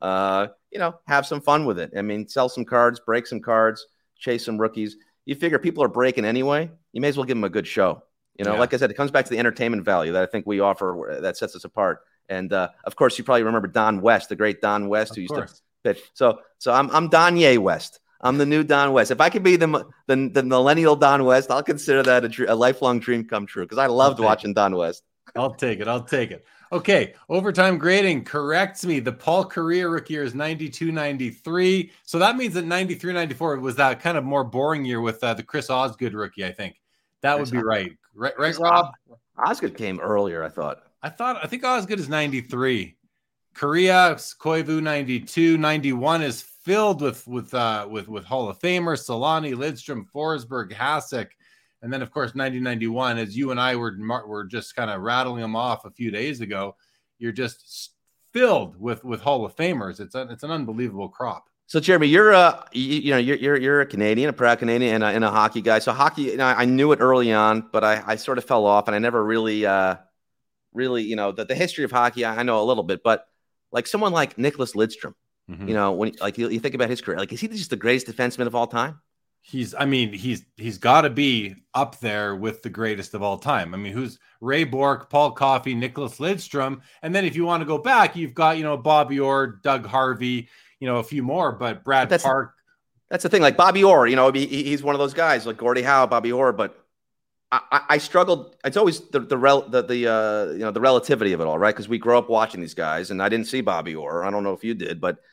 have some fun with it. I mean, sell some cards, break some cards, chase some rookies. You figure people are breaking anyway. You may as well give them a good show. Like I said, it comes back to the entertainment value that I think we offer that sets us apart. And of course, you probably remember Don West, the great Don West, who used to pitch. So I'm Donye West. I'm the new Don West. If I could be the millennial Don West, I'll consider that a lifelong dream come true because I loved watching Don West. I'll take it. Okay, overtime grading corrects me. The Paul Kariya rookie year is 92-93. So that means that 93-94 was that kind of more boring year with the Chris Osgood rookie, I think. That would be right. Right, Rob? Osgood came earlier, I thought. I think Osgood is 93. Kariya, Koivu 92, 91 is filled with Hall of Famers, Solani, Lidstrom, Forsberg, Hasek, and then of course 90-91. As you and I were just kind of rattling them off a few days ago, you're just filled with Hall of Famers. It's an unbelievable crop. So Jeremy, you're a Canadian, a proud Canadian, and a hockey guy. So hockey, I knew it early on, but I sort of fell off, and I never really, the history of hockey I know a little bit, but like someone like Nicholas Lidstrom. Mm-hmm. When you think about his career, like, is he just the greatest defenseman of all time? He's got to be up there with the greatest of all time. I mean, who's Ray Bourque, Paul Coffey, Nicholas Lidstrom, and then if you want to go back, you've got Bobby Orr, Doug Harvey, a few more, but Brad Park. That's the thing. Like Bobby Orr, he's one of those guys like Gordie Howe, Bobby Orr, but I struggled. It's always the relativity of it all, right? Because we grew up watching these guys, and I didn't see Bobby Orr. I don't know if you did, but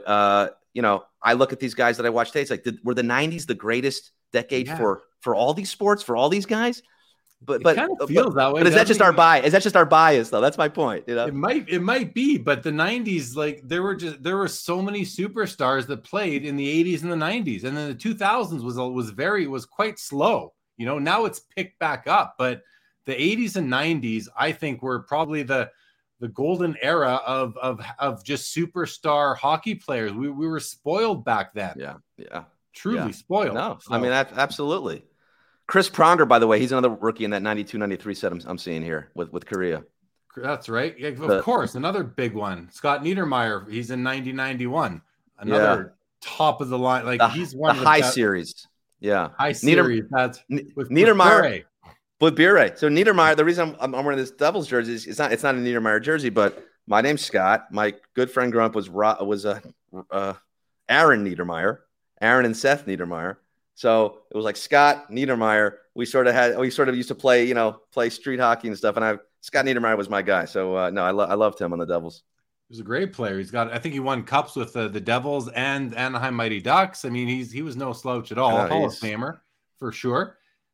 I look at these guys that I watched today. It's like, were the 90s the greatest decade for all these sports, for all these guys? But it kind of feels that way. But is that just our bias? Is that just our bias, though? That's my point. It might be, but the 90s, like there were so many superstars that played in the 80s and the 90s, and then the 2000s was quite slow. Now it's picked back up, but the 80s and 90s, I think, were probably the golden era of just superstar hockey players. We were spoiled back then. Yeah. Truly spoiled. No, so. I mean, absolutely. Chris Pronger, by the way, he's another rookie in that 92-93 set I'm seeing here with Kariya. That's right. Yeah, of course. Another big one. Scott Niedermayer, he's in 90-91. Another top of the line. Like he's one of the high series. Yeah. High series. That's with Niedermayer. With Bure. So Niedermayer, the reason I'm wearing this Devils jersey is it's not a Niedermayer jersey, but my name's Scott. My good friend growing up was Aaron Niedermayer, Aaron and Seth Niedermayer. So it was like Scott Niedermayer. We sort of used to play street hockey and stuff. And Scott Niedermayer was my guy. So I loved him on the Devils. He was a great player. I think he won cups with the Devils and Anaheim Mighty Ducks. I mean, he was no slouch at all. Hall of Famer for sure.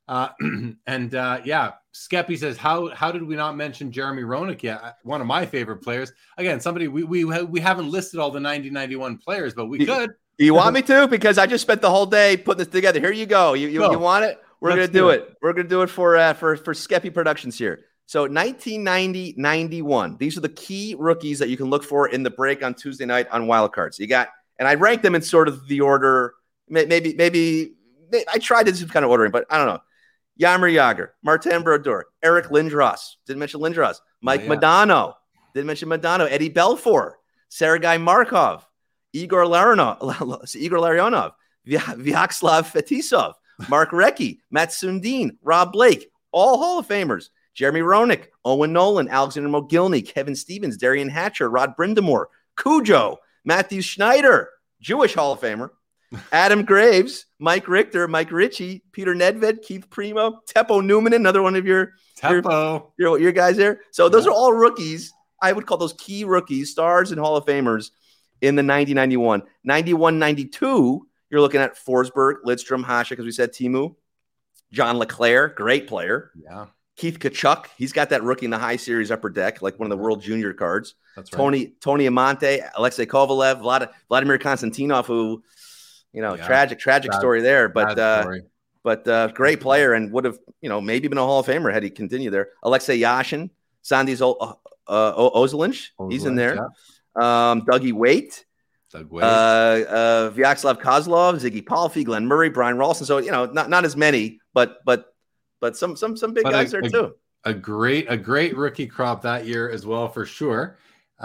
Skeppy says, how did we not mention Jeremy Roenick yet? One of my favorite players. Again, somebody we haven't listed all the 90-91 players, but we could. You want me to? Because I just spent the whole day putting this together. Here you go. You want it? We're going to do it. We're going to do it for Skeppy Productions here. So 1990-91. These are the key rookies that you can look for in the break on Tuesday night on Wildcards. You got, and I ranked them in sort of the order. Maybe I tried to do some kind of ordering, but I don't know. Jaromir Jagr, Martin Brodeur, Eric Lindros. Didn't mention Lindros. Mike Modano, Didn't mention Madonna. Eddie Belfour, Sergei Markov, Igor Larionov, Vyacheslav Fetisov, Mark Recchi, Matt Sundin, Rob Blake, all Hall of Famers. Jeremy Roenick, Owen Nolan, Alexander Mogilny, Kevin Stevens, Darian Hatcher, Rod Brindamore, Cujo, Matthew Schneider, Jewish Hall of Famer, Adam Graves, Mike Richter, Mike Ritchie, Peter Nedved, Keith Primo, Teppo Newman, another one of your guys there. So those are all rookies. I would call those key rookies, stars and Hall of Famers in the 90-91. 91-92, you're looking at Forsberg, Lidstrom, Hasek, as we said, Timu, John LeClaire, great player. Yeah. Keith Kachuk, he's got that rookie in the high series upper deck, like one of the World Junior cards. That's right. Tony Amante, Alexei Kovalev, Vladimir Konstantinov, who, tragic story there, but great player and would have, maybe been a Hall of Famer had he continued there. Alexei Yashin, Sandis Ozolinsh, he's in there. Yeah. Dougie Waite, Vyacheslav Kozlov, Ziggy Palffy, Glenn Murray, Brian Ralston. So, not as many, but some big guys there too. A great rookie crop that year as well, for sure.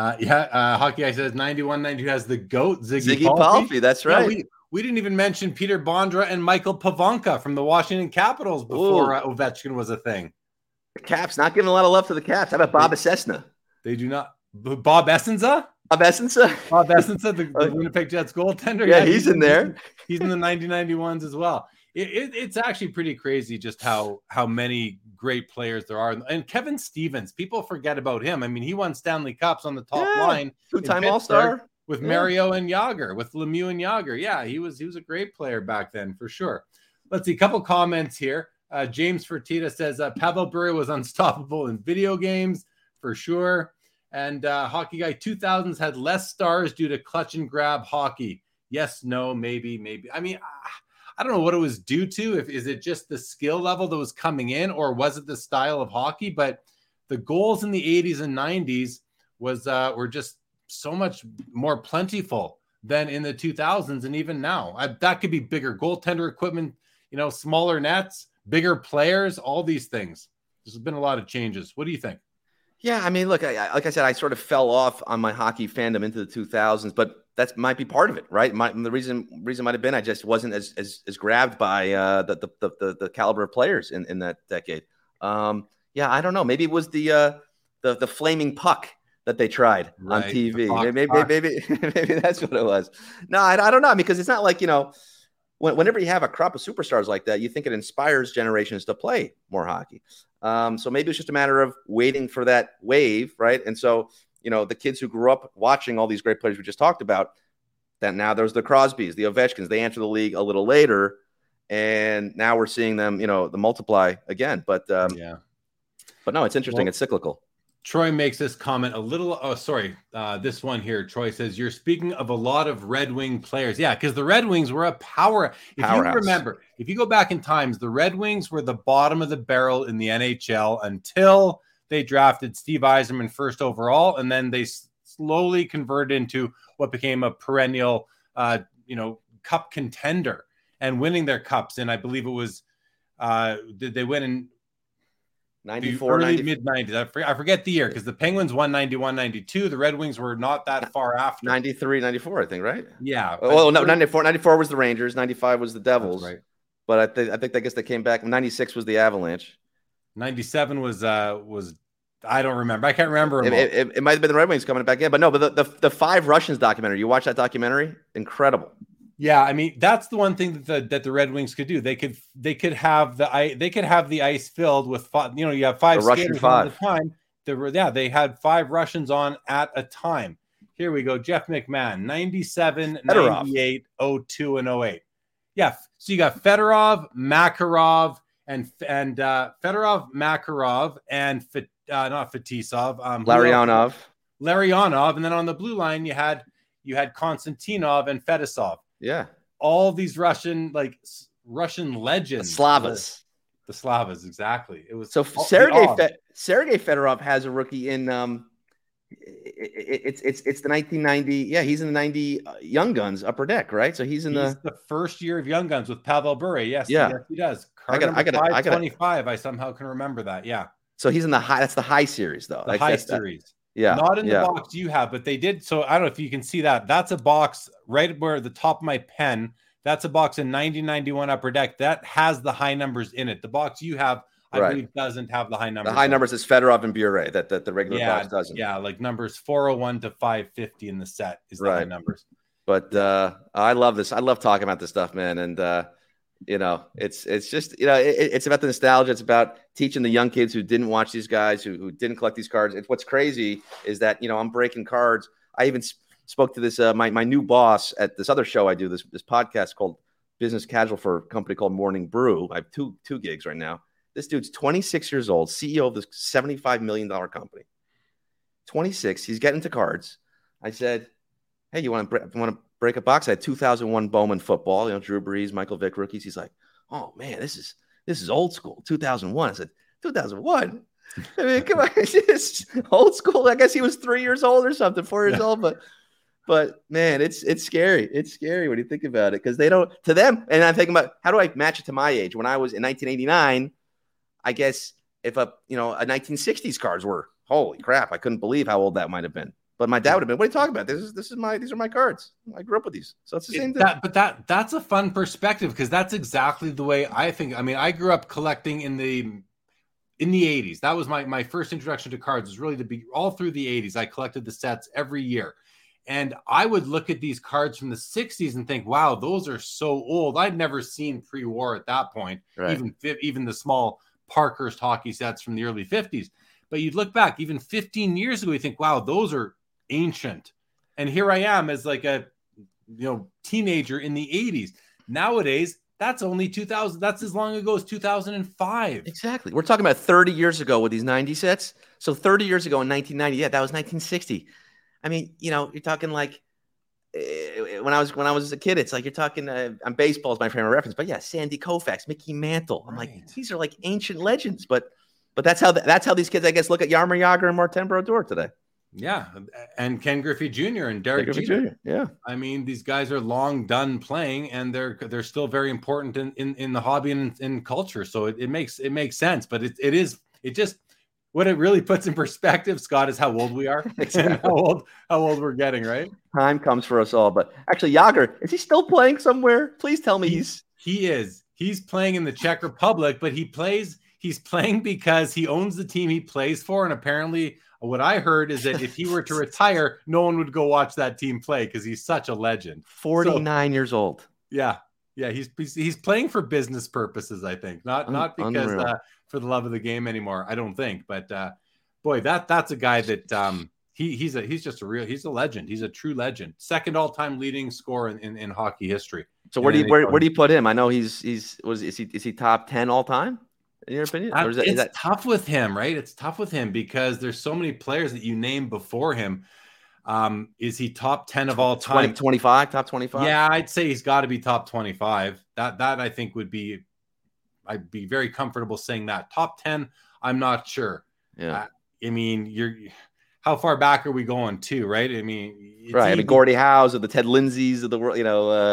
Hockey Guy says 91-92 has the GOAT, Ziggy Palffy. That's right. Yeah, we didn't even mention Peter Bondra and Michael Pavanka from the Washington Capitals before Ovechkin was a thing. The Caps, not giving a lot of love to the Caps. How about Bob Essensa? They do not. Bob Essensa? Bob Essensa, the Winnipeg Jets goaltender. Yeah, he's in there. He's in the 90-91s as well. It's actually pretty crazy just how many great players there are. And Kevin Stevens, people forget about him. I mean, he won Stanley Cups on the top line. Two-time All-Star. With Mario and Yager, with Lemieux and Yager. Yeah, he was a great player back then, for sure. Let's see, a couple comments here. James Fertitta says, Pavel Bure was unstoppable in video games, for sure. And Hockey Guy, 2000s had less stars due to clutch and grab hockey. Yes, no, maybe. I mean, I don't know what it was due to. Is it just the skill level that was coming in, or was it the style of hockey? But the goals in the 80s and 90s were just so much more plentiful than in the 2000s, and even now. That could be bigger goaltender equipment, smaller nets, bigger players, all these things. There's been a lot of changes. What do you think? Yeah, I mean, look, like I said, I sort of fell off on my hockey fandom into the 2000s, but that might be part of it, right? The reason might have been I just wasn't as grabbed by the caliber of players in that decade. I don't know. Maybe it was the flaming puck that they tried on TV. Maybe that's what it was. No, I don't know, because it's not like, whenever you have a crop of superstars like that, you think it inspires generations to play more hockey. So maybe it's just a matter of waiting for that wave, right? And so, the kids who grew up watching all these great players we just talked about, that now there's the Crosbys, the Ovechkins, they enter the league a little later, and now we're seeing them, the multiply again. But no, it's interesting. It's cyclical. Troy makes this comment this one here. Troy says, you're speaking of a lot of Red Wing players. Yeah, because the Red Wings were a powerhouse. You remember, if you go back in times, the Red Wings were the bottom of the barrel in the NHL until they drafted Steve Yzerman first overall, and then they slowly converted into what became a perennial, cup contender and winning their cups. And I believe it was, did they win in 94, early mid-90s. I forget the year, because the Penguins won 91-92. The Red Wings were not that far after. 93, 94, I think, right? Yeah. Well, no, 94 was the Rangers. 95 was the Devils. That's right. But I guess they came back. 96 was the Avalanche. 97 was I don't remember. I can't remember. It might have been the Red Wings coming back in. But no, but the Five Russians documentary. You watch that documentary? Incredible. Yeah, I mean, that's the one thing that the Red Wings could do. They could have the ice filled with you have five skaters on at a time. They had five Russians on at a time. Here we go. Jeff McMahon, 97, Fedorov. 98, 02, and 08. Yeah, so you got Fedorov, Makarov, and Fedorov, Makarov, and not Fetisov, Larionov, and then on the blue line you had Konstantinov and Fetisov. Yeah, all these Russian legends. The Slavas, exactly. It was so Sergei Fedorov has a rookie in it's the 1990. Yeah, he's in the 90 Young Guns upper deck, right? So he's the first year of Young Guns with Pavel Bure. Yes, he does. I got 525. I somehow can remember that. Yeah. So he's in the high. That's the high series, though. The high series. Yeah. Not in the box you have, but they did. So I don't know if you can see that. That's a box right where the top of my pen. That's a box in 1991 Upper Deck that has the high numbers in it. The box you have, I believe, doesn't have the high numbers. The high numbers is Fedorov and Bure that the regular box doesn't. Yeah, like numbers 401 to 550 in the set is the high numbers. But I love this. I love talking about this stuff, man. And it's just it's about the nostalgia. It's about teaching the young kids who didn't watch these guys, who didn't collect these cards. What's crazy is that I'm breaking cards. I even spoke to this my new boss at this other show I do, this podcast called Business Casual for a company called Morning Brew. I have two gigs right now. This dude's 26 years old, CEO of this $75 million company. 26. He's getting into cards. I said, hey, you want to break a box? I had 2001 Bowman football, Drew Brees, Michael Vick rookies. He's like, oh man, this is old school. 2001. I said, 2001? I mean, come on, it's old school. I guess he was 3 years old or something, 4 years old. But man, it's scary. It's scary when you think about it because they don't to them. And I'm thinking about how do I match it to my age? When I was in 1989, I guess if a 1960s cards were holy crap, I couldn't believe how old that might have been. But my dad would have been, what are you talking about? These are my cards. I grew up with these. So it's the same thing. That's a fun perspective because that's exactly the way I think. I mean, I grew up collecting in the 80s. That was my first introduction to cards, was really to be all through the 80s. I collected the sets every year. And I would look at these cards from the 60s and think, wow, those are so old. I'd never seen pre-war at that point, right. even the small Parkhurst hockey sets from the early 50s. But you'd look back even 15 years ago, you think, wow, those are ancient. And here I am as like a teenager in the 80s. Nowadays, that's only 2000. That's as long ago as 2005. Exactly. We're talking about 30 years ago with these 90 sets. So 30 years ago in 1990, yeah, that was 1960. I mean, you're talking like when I was a kid, it's like you're talking on baseball is my frame of reference, but yeah, Sandy Koufax, Mickey Mantle. I'm like, these are like ancient legends, but that's how these kids, I guess, look at Jaromir Jagr and Martin Brodeur today. Yeah, and Ken Griffey Jr. and Derek Jeter. Yeah, I mean, these guys are long done playing, and they're still very important in the hobby and in culture. So it makes sense, but it just what it really puts in perspective, Scott, is how old we are and how old we're getting. Right, time comes for us all. But actually, Jagr, is he still playing somewhere? Please tell me he is. He's playing in the Czech Republic, but he's playing because he owns the team he plays for, and apparently. What I heard is that if he were to retire, no one would go watch that team play because he's such a legend. 49 years old. Yeah. He's playing for business purposes, I think, not because for the love of the game anymore. I don't think, but boy, that's a guy that he's a legend. He's a true legend. Second all-time leading scorer in hockey history. So where do you put him? I know is he top 10 all time? In your opinion? Or is that tough with him, right? It's tough with him because there's so many players that you name before him. Is he top 10 of all time? 25, top 25? Yeah, I'd say he's got to be top 25. That I think I'd be very comfortable saying that. Top 10, I'm not sure. Yeah. I mean, how far back are we going to, right? I mean, right. I mean, Gordie Howes or the Ted Lindsays of the world,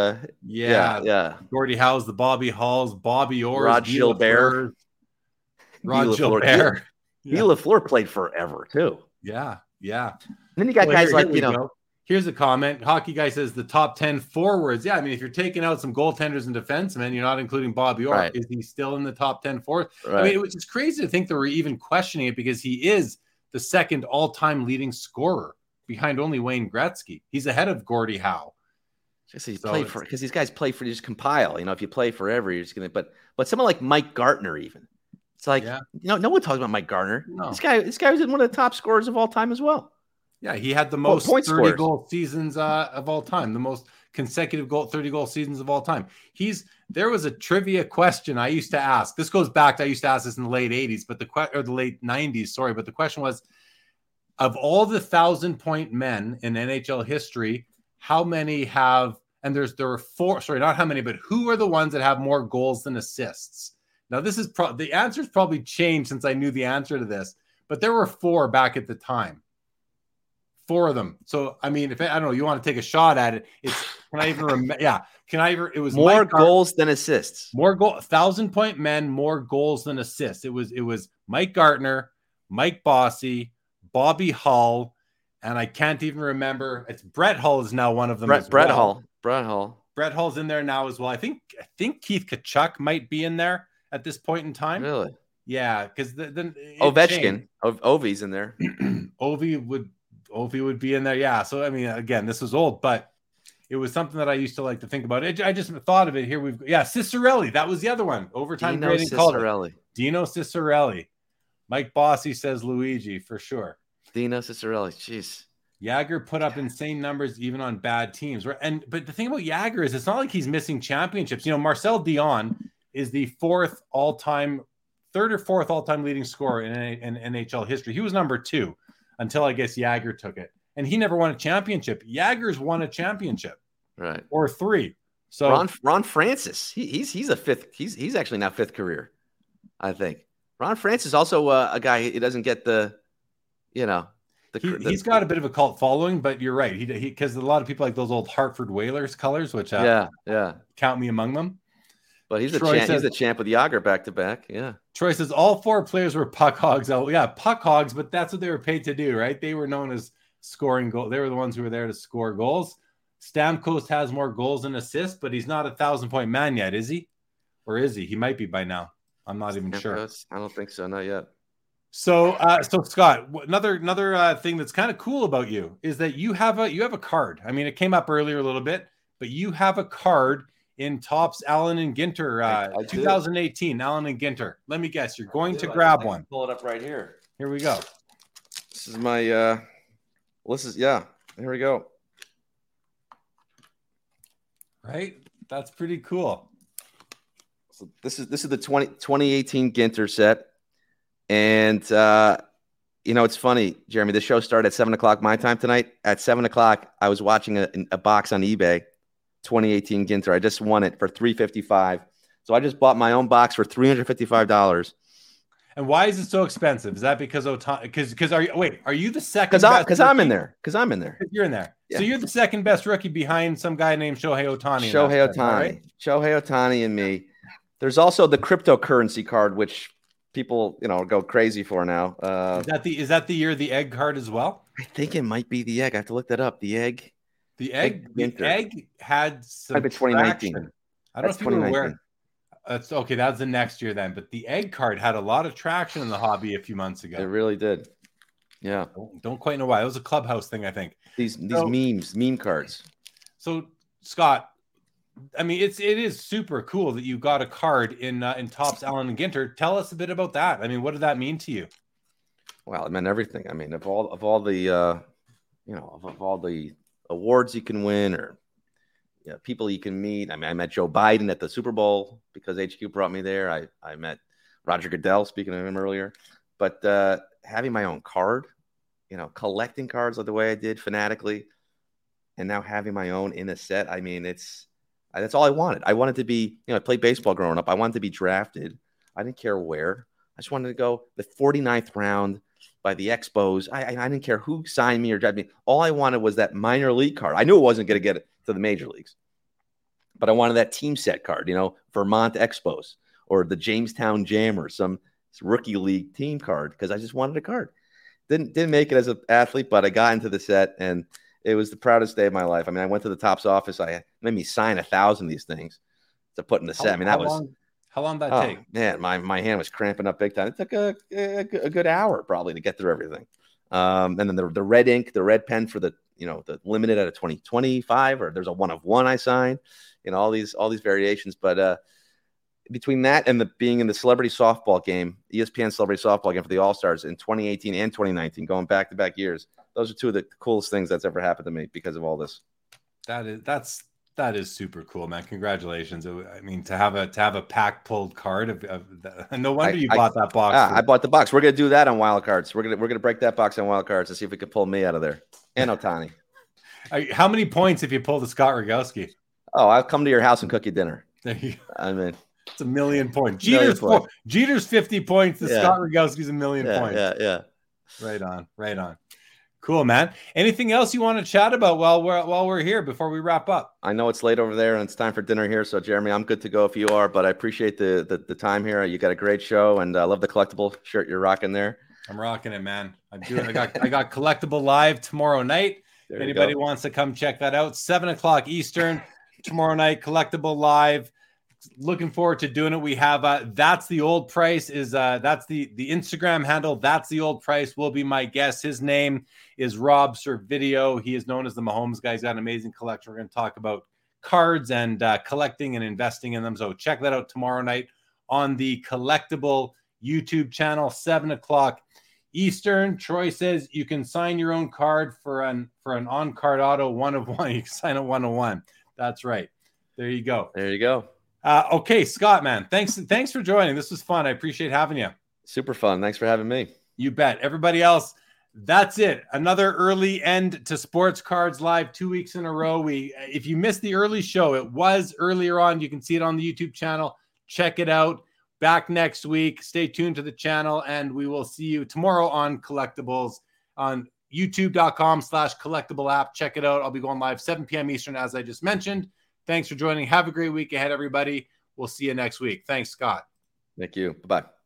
yeah. Gordie Howes, the Bobby Halls, Bobby Orr, Rod Gilbert. Rod Gilbert. Guy Lafleur played forever too. Yeah. And then you got guys like, Here's a comment. Hockey Guy says the top 10 forwards. Yeah, I mean, if you're taking out some goaltenders and defensemen, you're not including Bobby Orr. Right. Is he still in the top 10 forwards? Right. I mean, which is crazy to think that we're even questioning it because he is the second all-time leading scorer behind only Wayne Gretzky. He's ahead of Gordie Howe. Because these guys play for just compile. If you play forever, you're just gonna. But someone like Mike Gartner, even it's like no one talks about Mike Gartner. No. This guy was one of the top scorers of all time as well. Yeah, he had the most 30-goal seasons of all time, the most consecutive 30-goal seasons of all time. There was a trivia question I used to ask. This goes back to I used to ask this in the late 80s, or the late 90s, sorry. But the question was, of all the 1,000-point men in NHL history, how many have, and there were four, sorry, not how many, but who are the ones that have more goals than assists? Now, this is the answer's probably changed since I knew the answer to this, but there were four back at the time. Four of them. So, I mean, I don't know, you want to take a shot at it. It was more goals than assists. 1,000-point men, more goals than assists. It was Mike Gartner, Mike Bossy, Bobby Hull, and I can't even remember. It's Brett Hull is now one of them. Brett Hull. Brett Hull's in there now as well. I think Keith Kachuk might be in there at this point in time. Really? Yeah, because then Ovechkin, Ovi's in there. Ovi would be in there. Yeah. So I mean, again, this was old, but it was something that I used to like to think about. I just thought of it here. Cicerelli. That was the other one. Overtime grading called Dino Cicerelli. Mike Bossy says Luigi for sure. Dino Cicerelli. Jeez. Jagger put up insane numbers even on bad teams. But the thing about Jagger is it's not like he's missing championships. Marcel Dion is the third or fourth all-time leading scorer in NHL history. He was number 2 until I guess Jagger took it. And he never won a championship. Jagger's won a championship. Right. Or 3. So Ron Francis, he's a fifth. He's actually now 5th career, I think. Ron Francis also a guy. He doesn't get he's got a bit of a cult following, but you're right. He because a lot of people like those old Hartford Whalers colors, which count me among them. But he's the champ with Jagger back to back. Yeah. Troy says all 4 players were puck hogs. Oh yeah, puck hogs, but that's what they were paid to do, right? They were known as scoring goals. They were the ones who were there to score goals. Stamkos has more goals and assists, but he's not a 1,000-point man yet, is he? Or is he? He might be by now. I'm not even sure. I don't think so. Not yet. So Scott, another thing that's kind of cool about you is that you have a card. I mean, it came up earlier a little bit, but you have a card in Topps Allen and Ginter 2018 Allen and Ginter. Let me guess, you're going to grab one. Pull it up right here. Here we go. This is my Here we go. Right? That's pretty cool. So this is the 2018 Ginter set. And, it's funny, Jeremy, the show started at 7:00 my time tonight. At 7:00, I was watching a box on eBay, 2018 Ginter. I just won it for $355. So I just bought my own box for $355. And why is it so expensive? Is that because are you the second? Because I'm in there. You're in there. Yeah. So you're the second best rookie behind some guy named Shohei Ohtani. Shohei Ohtani and me. There's also the cryptocurrency card, which people, go crazy for now. Is that the year the egg card as well? I think it might be the egg. I have to look that up. The egg. The egg had some. Might be 2019. Traction. I don't know if you were aware. That's okay. That's the next year then. But the egg card had a lot of traction in the hobby a few months ago. It really did. Yeah. Don't quite know why. It was a Clubhouse thing, I think. These meme cards. So Scott, I mean, it is super cool that you got a card in Topps Allen and Ginter. Tell us a bit about that. I mean, what did that mean to you? Well, it meant everything. I mean, of all the awards you can win or people you can meet. I mean, I met Joe Biden at the Super Bowl because HQ brought me there. I met Roger Goodell, speaking of him earlier. But having my own card, collecting cards like the way I did fanatically, and now having my own in a set. I mean, that's all I wanted. I wanted to be, I played baseball growing up. I wanted to be drafted. I didn't care where. I just wanted to go the 49th round by the Expos. I didn't care who signed me or drafted me. All I wanted was that minor league card. I knew it wasn't going to get it to the major leagues, but I wanted that team set card, Vermont Expos or the Jamestown Jammers, some rookie league team card, because I just wanted a card. Didn't make it as an athlete, but I got into the set, and it was the proudest day of my life. I mean, I went to the Topps office. I made me sign 1,000 of these things to put in the set. I mean, how long did that take? Man, my hand was cramping up big time. It took a good hour probably to get through everything. And then the red ink, the red pen for the limited at a 2025, or there's a 1-of-1 I signed, all these variations. But between that and being in the celebrity softball game, ESPN celebrity softball game for the All-Stars in 2018 and 2019, going back-to-back years, those are two of the coolest things that's ever happened to me because of all this. That is super cool, man. Congratulations. I mean, to have a pack pulled card no wonder you bought that box. I bought the box. We're going to do that on Wild Cards. We're going to break that box on Wild Cards and see if we can pull me out of there. And Ohtani. How many points if you pull the Scott Rogowski? Oh, I'll come to your house and cook you dinner. There you go. I mean, it's 1,000,000 points. Jeter's 50 points. Scott Rogowski's 1,000,000 points. Yeah. Right on. Cool, man. Anything else you want to chat about while we're here before we wrap up? I know it's late over there and it's time for dinner here. So, Jeremy, I'm good to go if you are, but I appreciate the time here. You got a great show, and I love the collectible shirt you're rocking there. I'm rocking it, man. I got Collectible Live tomorrow night. If anybody wants to come check that out, 7:00 Eastern tomorrow night, Collectible Live. Looking forward to doing it. We have That's the Old Price is that's the Instagram handle. That's the Old Price will be my guest. His name is Rob Servideo. He is known as the Mahomes guy. He's got an amazing collection. We're going to talk about cards and collecting and investing in them. So check that out tomorrow night on the Collectible YouTube channel, 7:00 Eastern. Troy says you can sign your own card for an on-card auto 1 of 1. You can sign a 1 of 1. That's right. There you go. There you go. Okay, Scott, man, thanks for joining. This was fun. I appreciate having you. Super fun. Thanks for having me. You bet. Everybody else, that's it. Another early end to Sports Cards Live 2 weeks in a row. If you missed the early show, it was earlier on. You can see it on the YouTube channel. Check it out. Back next week. Stay tuned to the channel, and we will see you tomorrow on Collectibles on youtube.com/collectible app. Check it out. I'll be going live 7 p.m. Eastern, as I just mentioned. Thanks for joining. Have a great week ahead, everybody. We'll see you next week. Thanks, Scott. Thank you. Bye-bye.